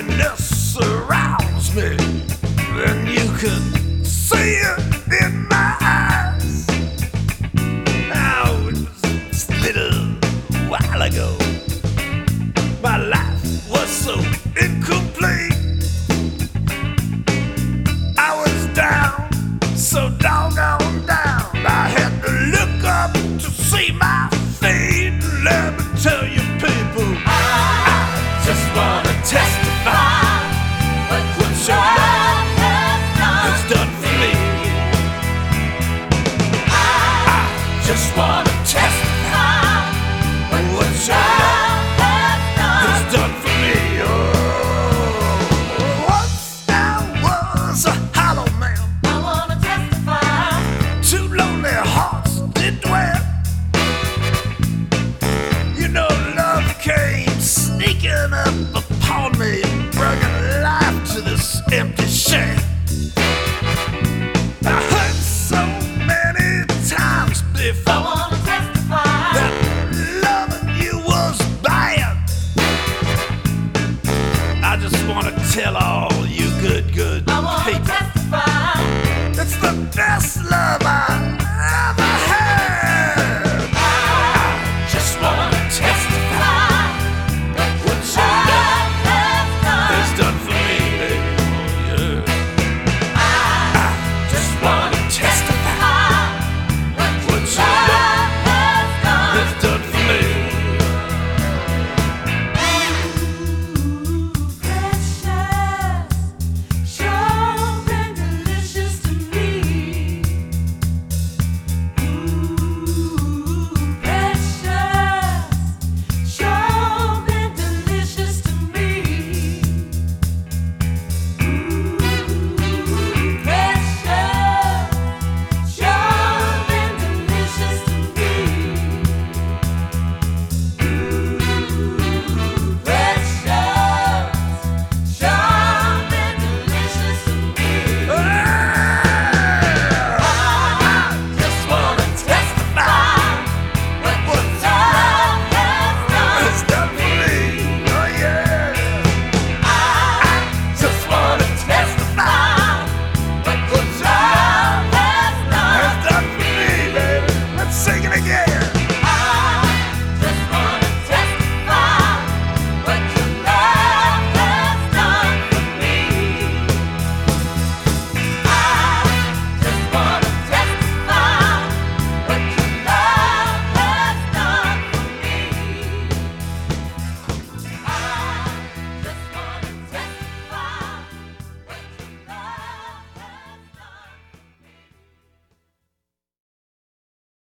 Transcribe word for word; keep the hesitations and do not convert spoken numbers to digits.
happiness surrounds me, and you can see it in my eyes. Oh, it was a little while ago. My life was so incomplete. I was down, so doggone down. I had to look up to see my feet. Let me tell you, people, I just wanna testify what your love has done for me. I just wanna testify what your love has done for me. Oh, once I was a hollow man. I wanna testify. Two lonely hearts did dwell. You know, love came sneaking up upon me, bringing life to this empty shell. I heard so many times I before wanna testify. that loving you was bad. I just wanna tell all